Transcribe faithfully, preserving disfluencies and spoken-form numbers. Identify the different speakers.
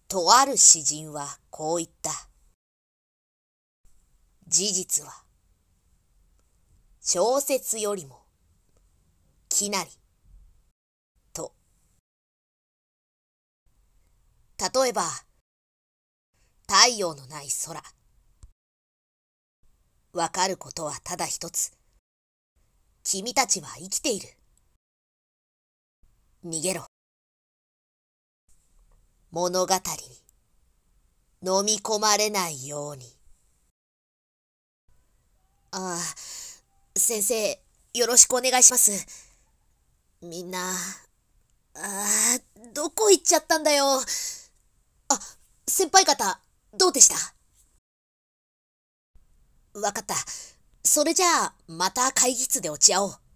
Speaker 1: とある詩人はこう言った。事実は、小説よりも、きなり、と。例えば、太陽のない空。わかることはただ一つ。君たちは生きている。逃げろ。物語に飲み込まれないように。ああ、先生、よろしくお願いします。みんな、ああ、どこ行っちゃったんだよ。あ、先輩方、どうでした？わかった。それじゃあ、また会議室で落ち合おう。